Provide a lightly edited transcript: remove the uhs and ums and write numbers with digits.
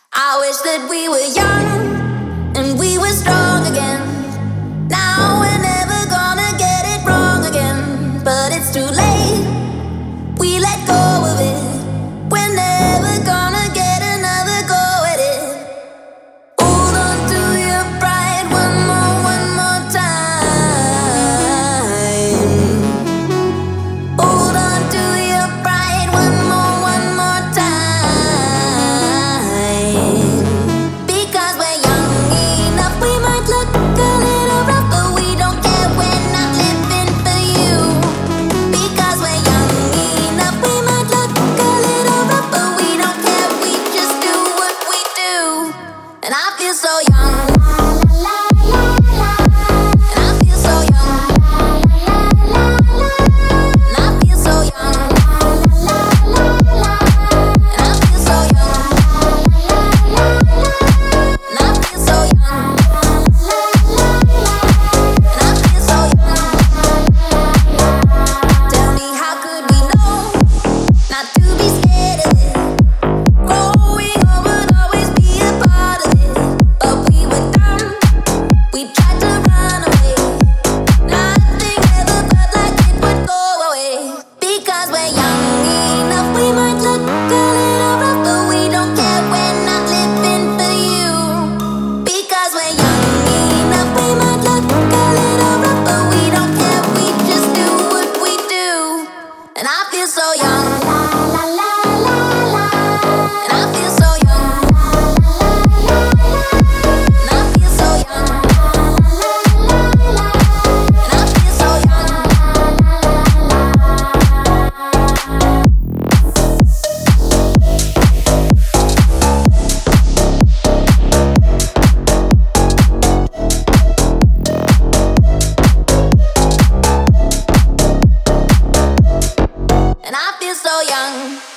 I wish that we were young and we were strong again. Now we're never gonna get it wrong again. But it's too late, we let go of it. We're never gonna get another go at it. Hold on to your pride one more time. Hold on to your pride one more time. Because we're young enough, we might look a little rough, but we don't care. We're not living for you. Because we're young enough, we might look a little rough, but we don't care. We just do what we do, and I feel so young. And I feel so young. And I feel so young. And I feel so young. And I feel so young. And I feel so young. Tell me, how could we know not to be scared of it? Growing up would always be a part of it. But we were dumb, we tried to run away. Nothing ever felt like it would go away. Because we're young enough, we might look a little rough, but we don't care. We're not living for you. Because we're young enough, we might look a little rough, but we don't care. We just do what we do, and I feel so young. And I feel so young. And I feel so young. And I feel so young. And I feel so young.